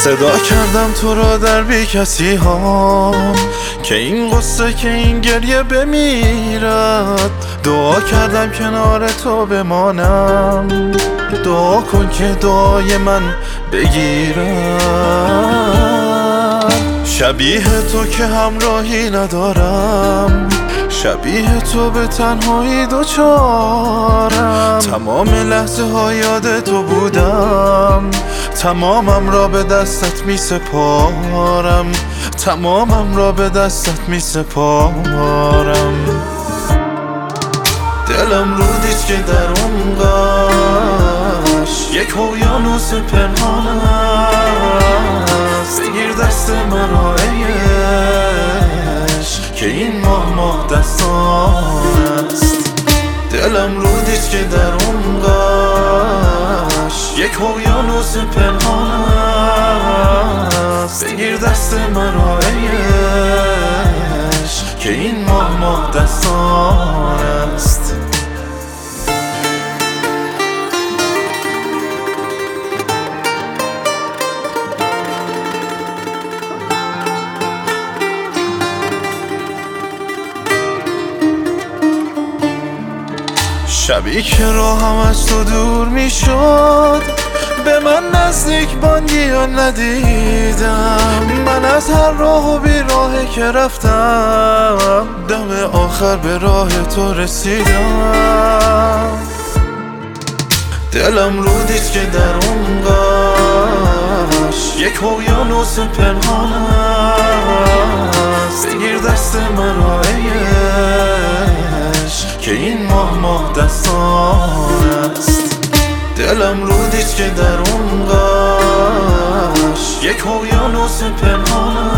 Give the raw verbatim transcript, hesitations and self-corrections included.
صدا کردم تو را در بی کسی ها که این قصه که این گریه بمیرد. دعا کردم کنار تو بمانم، دعا کن که دعای من بگیرد. شبیه تو که همراهی ندارم، شبیه تو به تنهایی دوچارم. تمام لحظه ها یاد تو بودم، تمامم را به دستت می سپارم، تمامم را به دستت می سپارم. دلم رودیست که در عمقش یک اقیانوس پنهان است. بگیر دست مرا ای عشق که این ماه ماه دستان است. دلم رودیست که در عمقش یک اقیانوس پنهان است. بگیر دست مرا ای عشق که این ماه ماه دستان است. شبی که راهم از تو دور می شد، به من نزدیک بانگی یا ندیدم. من از هر راه و بی راهی که رفتم، دم آخر به راه تو رسیدم. دلم رودیست که در عمقش یک اقیانوس پنهان است. بگیر دست مرا ای عشق که این ماه ماه دستان است. دلم رودیست که در عمقش یک اقیانوس پنهان